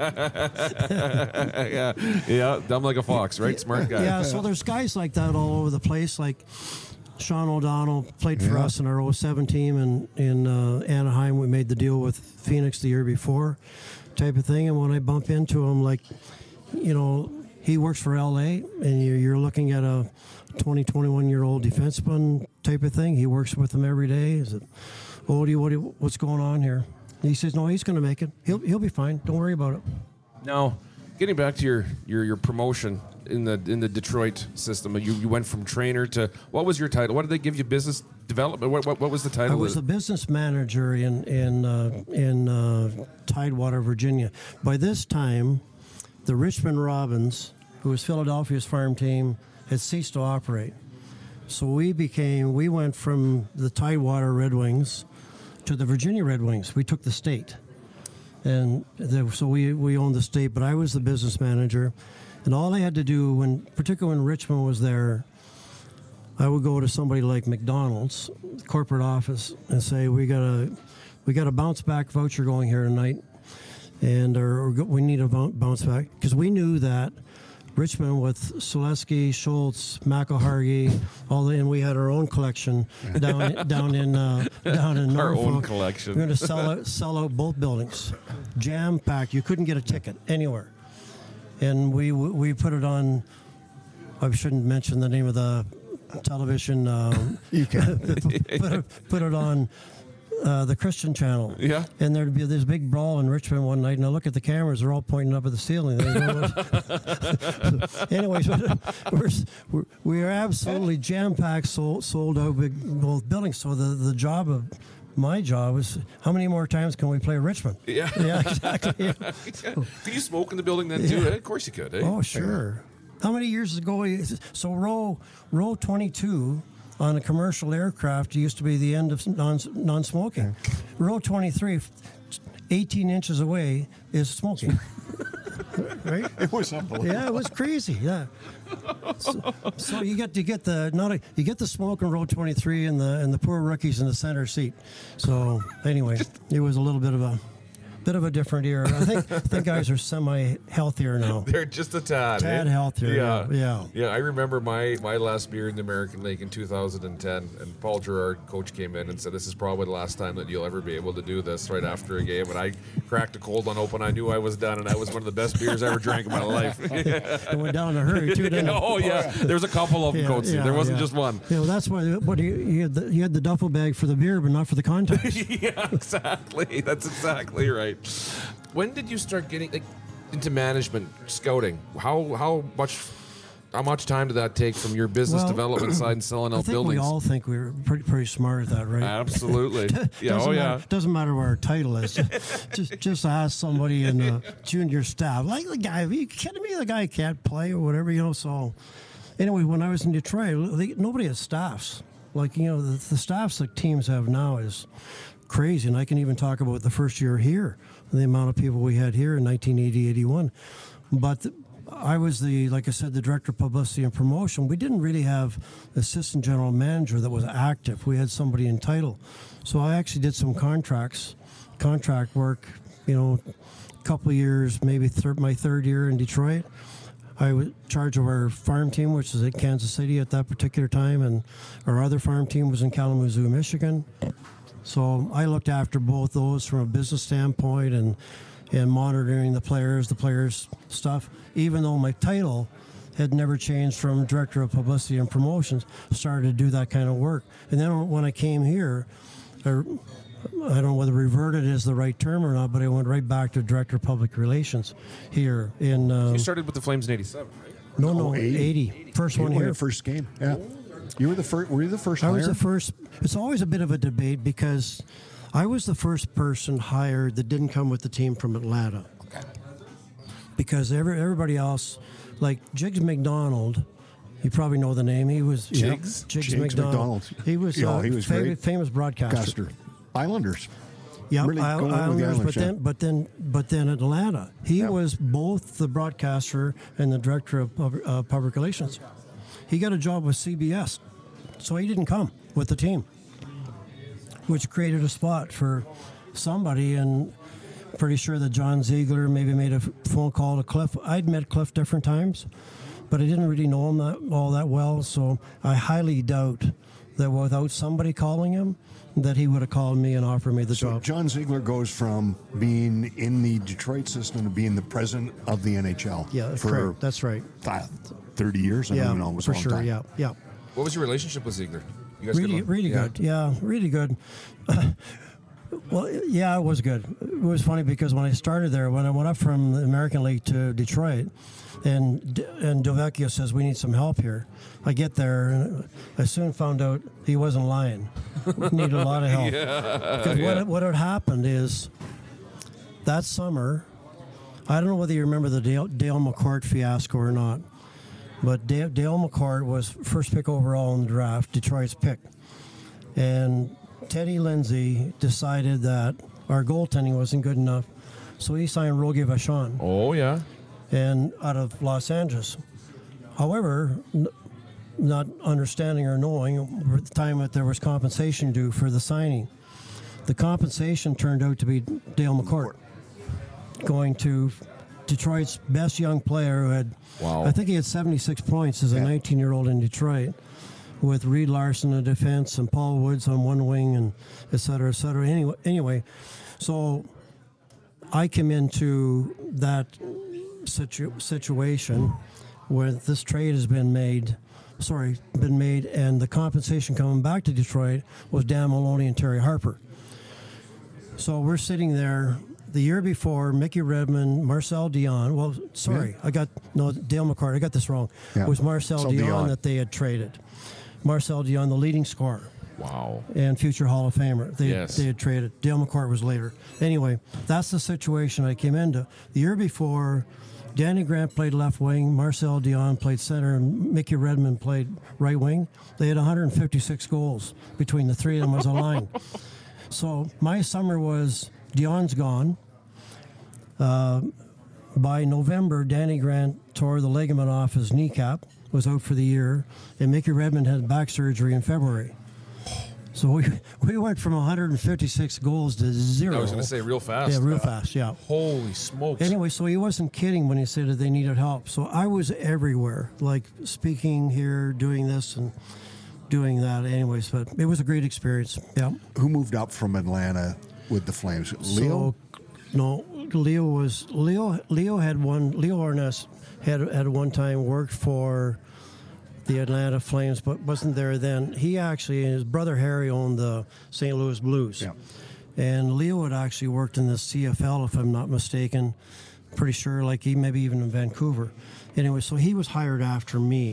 yeah, dumb like a fox, right? Smart guy. Yeah, so there's guys like that all over the place. Like Sean O'Donnell played for us in our 07 team in Anaheim. We made the deal with Phoenix the year before, type of thing. And when I bump into him, like, you know, he works for LA, and you're looking at a 20, 21-year-old defenseman type of thing. He works with them every day. Is it, what's going on here? And he says, no, he's going to make it. He'll be fine. Don't worry about it. Now, getting back to your promotion in the Detroit system, you went from trainer to, what was your title? What did they give you? Business development? What was the title? I was the business manager in Tidewater, Virginia. By this time, the Richmond Robins, who was Philadelphia's farm team, had ceased to operate. So we went from the Tidewater Red Wings to the Virginia Red Wings. We took the state. And so we owned the state, but I was the business manager. And all I had to do, particularly when Richmond was there, I would go to somebody like McDonald's corporate office and say, we got a bounce back voucher going here tonight, and or we need a bounce back, because we knew that Richmond with Selesky, Schultz, McElhargy, and we had our own collection down in Norfolk. Our own collection. We're going to sell out both buildings, jam packed. You couldn't get a ticket anywhere, and we put it on. I shouldn't mention the name of the television. You can put it on the Christian channel. Yeah. And there'd be this big brawl in Richmond one night, and I look at the cameras; they're all pointing up at the ceiling. Anyways, we are absolutely jam packed, sold out both buildings. So my job is, how many more times can we play Richmond? Yeah. Yeah, exactly. Yeah. Could you smoke in the building then too? Yeah. Of course you could. Eh? Oh, sure. How many years ago? So row 22 on a commercial aircraft used to be the end of non-smoking. Row 23, 18 inches away, is smoking. Right? It was unbelievable. Yeah, it was crazy. Yeah. So you get the smoke in row 23 and the poor rookies in the center seat. So anyway, it was a little bit of a different era. I think guys are semi-healthier now. They're just a tad. Healthier. Yeah. Yeah. I remember my last beer in the American League in 2010, and Paul Gerard, coach, came in and said, "This is probably the last time that you'll ever be able to do this." Right after a game, and I cracked a cold one open. I knew I was done, and that was one of the best beers I ever drank in my life. It went down in a hurry too, didn't it? Oh yeah, there's a couple of them, Coach. There wasn't just one. Yeah, well, that's why. You had the duffel bag for the beer, but not for the contest. Yeah, exactly. That's exactly right. When did you start getting into management, scouting? How much time did that take from your business develament side and selling out buildings? We all think we're pretty smart at that, right? Absolutely. Yeah. Doesn't matter what our title is. just ask somebody in the junior staff, like the guy. Are you kidding me? The guy can't play or whatever, So anyway, when I was in Detroit, nobody had staffs. The staffs that teams have now is crazy, and I can even talk about the first year here, the amount of people we had here in 1980-81. But I was like I said, the director of publicity and promotion. We didn't really have assistant general manager that was active. We had somebody in title. So I actually did some contract work, a couple of years, maybe my third year in Detroit. I was in charge of our farm team, which is at Kansas City at that particular time, and our other farm team was in Kalamazoo, Michigan. So I looked after both those from a business standpoint and monitoring the players' stuff, even though my title had never changed from director of publicity and promotions. Started to do that kind of work. And then when I came here, I don't know whether reverted is the right term or not, but I went right back to director of public relations here in... you started with the Flames in 87, right? No, 80. First one here. First game, yeah. You were the first. Were you the first? I was the first. It's always a bit of a debate because I was the first person hired that didn't come with the team from Atlanta. Okay. Because everybody else, like Jiggs McDonald, you probably know the name. He was Jiggs McDonald. He was he was great. famous broadcaster. Islanders. Yeah, Really going with the Islanders, Islanders, but then Atlanta. He Yeah. was both the broadcaster and the director of public relations. He got a job with CBS, so he didn't come with the team, which created a spot for somebody. And pretty sure that John Ziegler maybe made a phone call to Cliff. I'd met Cliff different times, but I didn't really know him all that well. So I highly doubt that without somebody calling him, that he would have called me and offered me the So job. John Ziegler goes from being in the Detroit system to being the president of the NHL. Yeah, that's for correct. That's right. 30 years. I don't Yeah, even know. It was a for long sure. time. Yeah. What was your relationship with Ziegler? You guys Really, get along? really Yeah. good. Yeah, really good. Well, yeah, it was good. It was funny because when I started there, when I went up from the American League to Detroit, and Delvecchio says we need some help here. I get there, and I soon found out he wasn't lying. We needed a lot of help. Because what had happened is that summer, I don't know whether you remember the Dale McCourt fiasco or not, but Dale McCourt was first pick overall in the draft, Detroit's pick. And Teddy Lindsay decided that our goaltending wasn't good enough, so he signed Rogie Vachon Oh, yeah. and out of Los Angeles. However, not understanding or knowing at the time that there was compensation due for the signing, the compensation turned out to be Dale McCourt going to Detroit's best young player who had, Wow. I think he had 76 points as a 19-year-old in Detroit, with Reed Larson in defense and Paul Woods on one wing, and et cetera, et cetera. Anyway, so I came into that situation where this trade has been made, and the compensation coming back to Detroit was Dan Maloney and Terry Harper. So we're sitting there. The year before, Mickey Redmond, Marcel Dion. Well, sorry, Dale McCart. I got this wrong. Yeah. It was Marcel Dion that they had traded. Marcel Dion, the leading scorer Wow. and future Hall of Famer. They had traded. Dale McCourt was later. Anyway, that's the situation I came into. The year before, Danny Grant played left wing, Marcel Dion played center, and Mickey Redmond played right wing. They had 156 goals between the three of them as a line. So my summer was Dion's gone. By November, Danny Grant tore the ligament off his kneecap, was out for the year, and Mickey Redmond had back surgery in February. So we went from 156 goals to 0. I was going to say real fast. Yeah, real fast, yeah. Holy smokes. Anyway, so he wasn't kidding when he said that they needed help. So I was everywhere, like speaking here, doing this and doing that. Anyways, but it was a great experience. Yeah. Who moved up from Atlanta with the Flames? Leo? So, no, Leo Arness had at one time worked for the Atlanta Flames, but wasn't there then. He actually, his brother Harry owned the St. Louis Blues. Yeah. And Leo had actually worked in the CFL, if I'm not mistaken. Pretty sure, like he maybe even in Vancouver. Anyway, so he was hired after me.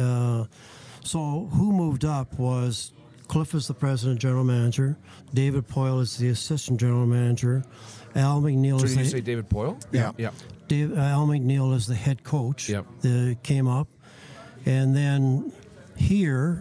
So who moved up was Cliff is the president, general manager. David Poyle is the assistant general manager. Al McNeil So is did you say David Poyle? Yeah. Yeah. Al McNeil is the head coach. Yep. That came up. And then here,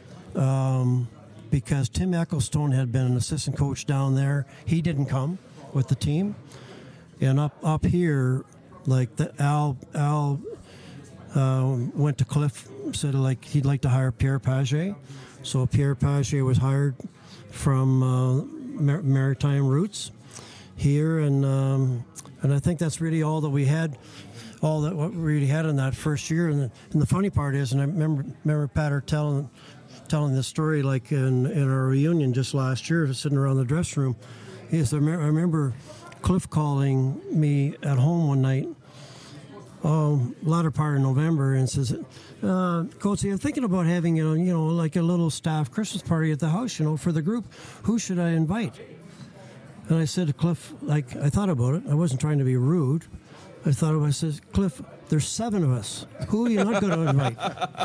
because Tim Ecclestone had been an assistant coach down there, he didn't come with the team. And up here, like Al went to Cliff, said like he'd like to hire Pierre Pagé. So Pierre Pagé was hired from Maritime Roots here, and I think that's really all that we had. All that what we really had in that first year, and the funny part is, and I remember Patter telling this story like in our reunion just last year, sitting around the dressing room. He said, I remember Cliff calling me at home one night, latter part of November, and says, Coach, I'm thinking about having like a little staff Christmas party at the house, for the group. Who should I invite? And I said to Cliff, like I thought about it. I wasn't trying to be rude. I said, Cliff, there's 7 of us. Who are you not going to invite?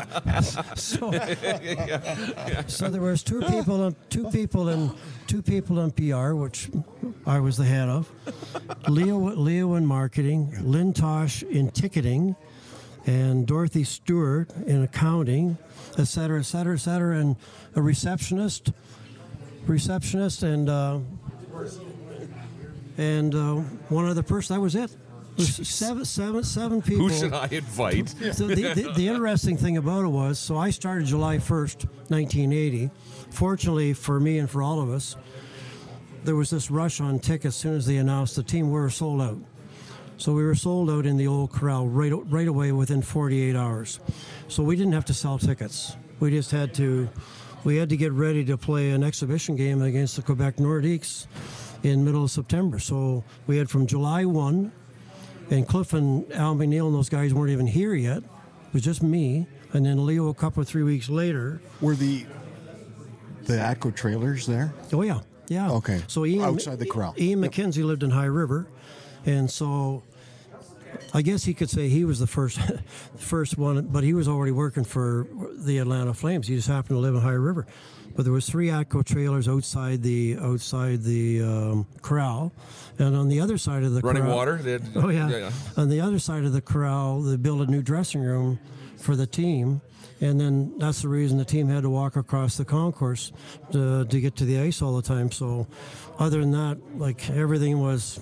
So there was two people in PR, which I was the head of. Leo in marketing, Lynn Tosh in ticketing, and Dorothy Stewart in accounting, et cetera, and a receptionist, and and one other person. That was it. It was seven people. Who should I invite? So the interesting thing about it was, so I started July 1st, 1980. Fortunately for me and for all of us, there was this rush on tickets as soon as they announced the team. We were sold out. So we were sold out in the old corral right away within 48 hours. So we didn't have to sell tickets. We just had to get ready to play an exhibition game against the Quebec Nordiques in middle of September. So we had from July 1, and Cliff and Al McNeil and those guys weren't even here yet. It was just me. And then Leo a couple of 3 weeks later. Were the ATCO trailers there? Oh, yeah. Yeah. Okay. So Outside the corral. Ian McKenzie lived in High River. And so I guess he could say he was the first one, but he was already working for the Atlanta Flames. He just happened to live in High River. But there was 3 ATCO trailers outside the corral, and on the other side of the Running corral, water? Oh yeah. On the other side of the corral, they built a new dressing room for the team, and then that's the reason the team had to walk across the concourse to get to the ice all the time. So, other than that, like everything was.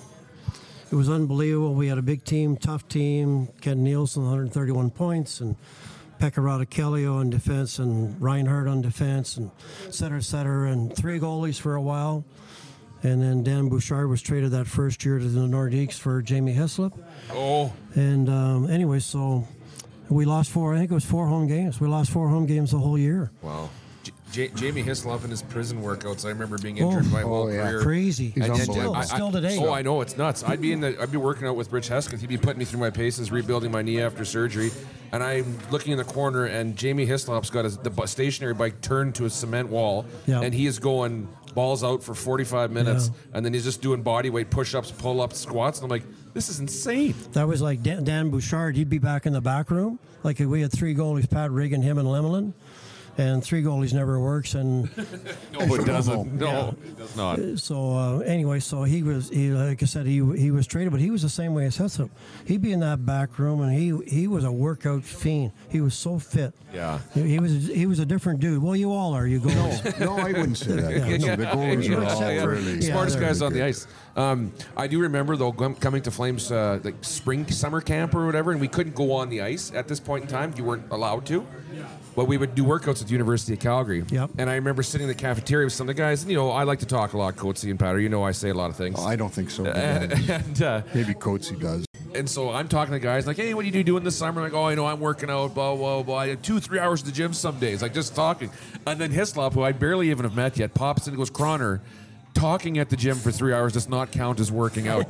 It was unbelievable. We had a big team, tough team. Ken Nielsen, 131 points, and Pekka Rautakelio on defense, and Reinhardt on defense, and et cetera, and 3 goalies for a while. And then Dan Bouchard was traded that first year to the Nordiques for Jamie Hislop. Oh. And anyway, so we lost 4, I think it was 4 home games. We lost 4 home games the whole year. Wow. Jamie Hislop in his prison workouts. I remember being injured my whole career. Crazy. He's unbelievable. Still today. Oh, I know, it's nuts. I'd be working out with Rich Hesketh. He'd be putting me through my paces, rebuilding my knee after surgery, and I'm looking in the corner, and Jamie Hislop's got the stationary bike turned to a cement wall, and he is going balls out for 45 minutes, and then he's just doing body weight push-ups, pull-ups, squats, and I'm like, this is insane. That was like Dan Bouchard. He'd be back in the back room. Like we had 3 goalies, Pat Regan, him, and Lemelin. And 3 goalies never works, and no, it doesn't. No, it does not. So anyway, so he like I said, he was traded, but he was the same way as Hislop. He'd be in that back room, and he was a workout fiend. He was so fit. Yeah, he was a different dude. Well, you all are. You goalies. No, I wouldn't say that. No, the goalies are all really smartest guys on good. the ice. I do remember though coming to Flames like summer camp or whatever, and we couldn't go on the ice at this point in time. You weren't allowed to. But we would do workouts at the University of Calgary. Yep. And I remember sitting in the cafeteria with some of the guys. And, I like to talk a lot, Coatsy and Patter. I say a lot of things. Oh, I don't think so. And maybe Coatsy does. And so I'm talking to guys like, hey, what do you doing this summer? Like, I'm working out, blah, blah, blah. I had 2-3 hours at the gym some days, like just talking. And then Hislop, who I barely even have met yet, pops in and goes, Croner, talking at the gym for 3 hours does not count as working out.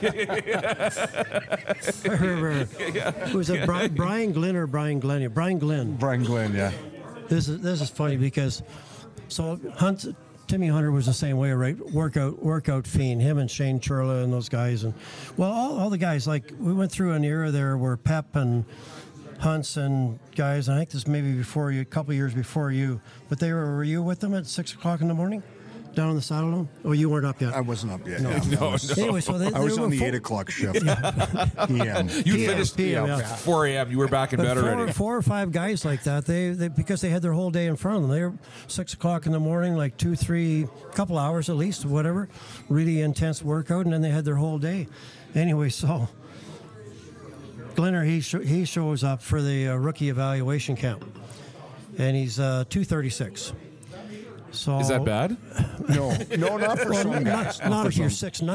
Was it Brian Glynn or Brian Glenn? Brian Glynn. Brian Glenn, yeah. This is funny because Timmy Hunter was the same way, right? Workout fiend. Him and Shane Churla and those guys, and all the guys. Like we went through an era there where Pep and Hunts and guys. I think this maybe before you, a couple of years before you, but were you with them at 6 o'clock in the morning? Down on the saddle dome? Oh, you weren't up yet. I wasn't up yet. No. Anyway, so I was on the 8 o'clock shift. PM. You finished PM, 4 a.m. You were back in bed already. 4 or 5 guys like that, they because they had their whole day in front of them. They were 6 o'clock in the morning, like 2-3, couple hours at least, whatever. Really intense workout, and then they had their whole day. Anyway, so Glenner, he shows up for the rookie evaluation camp, and he's 236. So, is that bad? No, not for some guys. Not if you're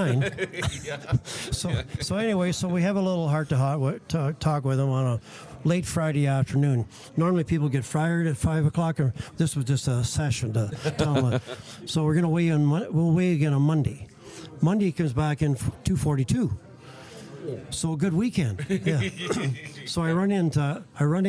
6'9". So anyway, so we have a little heart-to-heart talk with him on a late Friday afternoon. Normally people get fired at 5 o'clock. Or this was just a session to tell them. So we're going to weigh in. We'll weigh again on Monday. Monday he comes back in 242. So a good weekend. Yeah. So I run into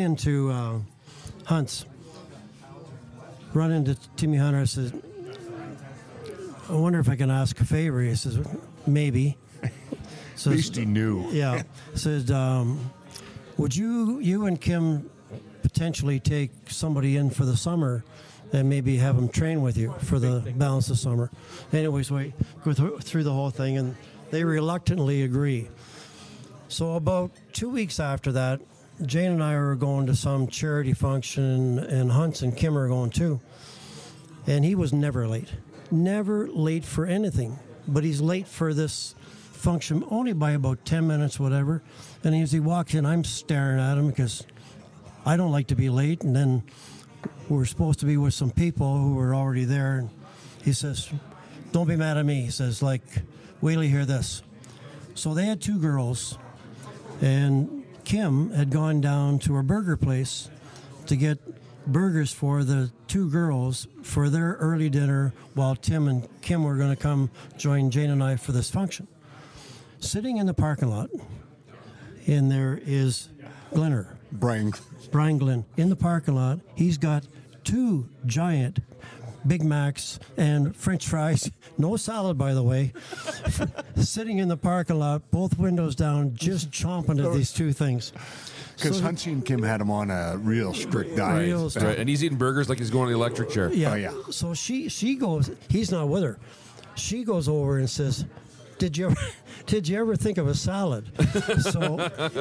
Hunts. Run into Timmy Hunter. I says, I wonder if I can ask a favor. He says, maybe. At least he knew. Yeah. Said, would you and Kim potentially take somebody in for the summer and maybe have them train with you for the balance of summer? Anyways, we go through the whole thing, and they reluctantly agree. So about 2 weeks after that, Jane and I were going to some charity function, and Hunts and Kim are going too. And he was never late for anything. but he's late for this function only by about 10 minutes, whatever. And as he walks in, I'm staring at him because I don't like to be late. And then we're supposed to be with some people who were already there. And he says, "Don't be mad at me." He says, like, "Wait till you hear this." So they had 2 girls, and Kim had gone down to a burger place to get burgers for the 2 girls for their early dinner while Tim and Kim were going to come join Jane and I for this function. Sitting in the parking lot, and there is Glenner, Brian. Brian Glenn, in the parking lot. He's got 2 giant Big Macs and French fries, no salad, by the way, sitting in the parking lot, both windows down, just chomping at these 2 things. Because So- Huntsy and Kim had him on a real strict diet. Real strict. Right, and he's eating burgers like he's going to the electric chair. Yeah. Oh, yeah. So she goes. He's not with her. She goes over and says, "Did you ever think of a salad?" So,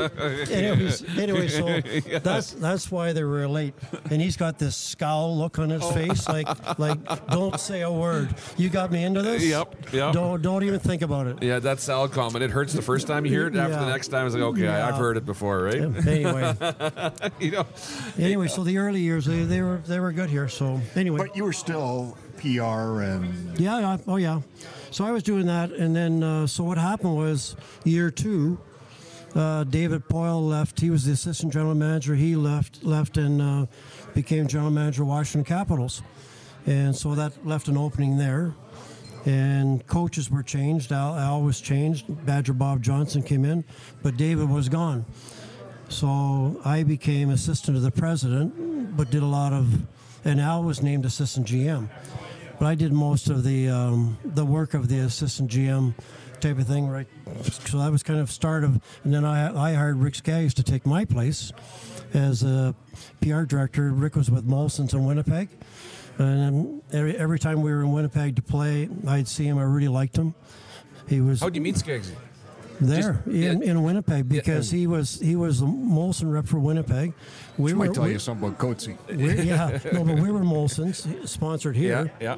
anyway, so that's why they were late. And he's got this scowl look on his face, like don't say a word. You got me into this. Yep. Don't even think about it. Yeah, that salad comment. It hurts the first time you hear it. After the Yeah. next time, it's like, okay, Yeah. I've heard it before, right? Anyway, You know, so the early years they were good here. So anyway. But you were still PR and Yeah. Oh, yeah. So I was doing that, and then so what happened was year 2, David Boyle left. He was the assistant general manager. He left and became general manager of Washington Capitals, and so that left an opening there. And coaches were changed. Al was changed. Badger Bob Johnson came in, but David was gone. So I became assistant to the president, but did a lot of, and Al was named assistant GM. But I did most of the work of the assistant GM type of thing, right? So that was kind of start of, and then I hired Rick Skaggs to take my place as a PR director. Rick was with Molson's in Winnipeg, and then every time we were in Winnipeg to play, I'd see him. I really liked him. He was how'd you meet Skaggsy? there in Winnipeg because he was the Molson rep for Winnipeg. She might tell you something about Coetzee. But we were Molson's sponsored here. Yeah.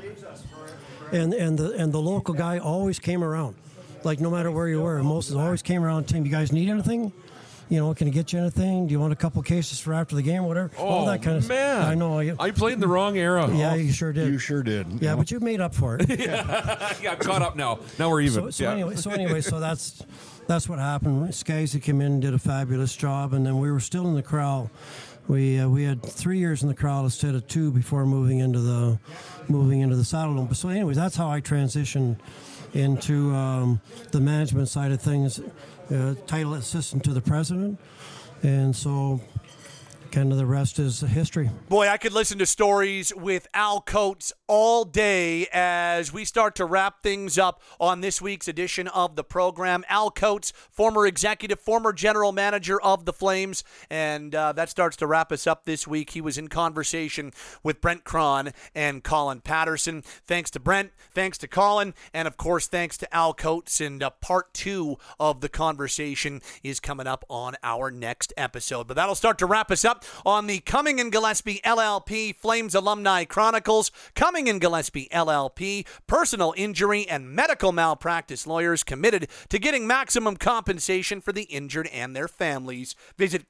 And the local guy always came around, like no matter where you were. Molson's always came around. Tim, you guys need anything? Can I get you anything? Do you want a couple cases for after the game, whatever? All that kind of man. stuff. I know. I played in the wrong era. Yeah, you sure did. You sure did. Yeah, but you made up for it. Yeah, I'm caught up now. Now we're even. So Yeah. anyway, so that's what happened. Skaggsy came in and did a fabulous job, and then we were still in the Corral. We had 3 years in the Corral instead of 2 before moving into the Saddle Dome. So anyways, that's how I transitioned into the management side of things, title assistant to the president, and so kind of the rest is history. Boy, I could listen to stories with Al Coates all day as we start to wrap things up on this week's edition of the program. Al Coates, former executive, former general manager of the Flames, and that starts to wrap us up this week. He was in conversation with Brent Cron and Colin Patterson. Thanks to Brent, thanks to Colin, and of course thanks to Al Coates. And part 2 of the conversation is coming up on our next episode. But that'll start to wrap us up on the Cumming & Gillespie LLP Flames Alumni Chronicles. Cumming & Gillespie LLP, personal injury and medical malpractice lawyers committed to getting maximum compensation for the injured and their families. Visit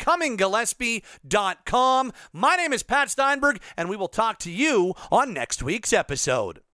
CummingGillespie.com. My name is Pat Steinberg, and we will talk to you on next week's episode.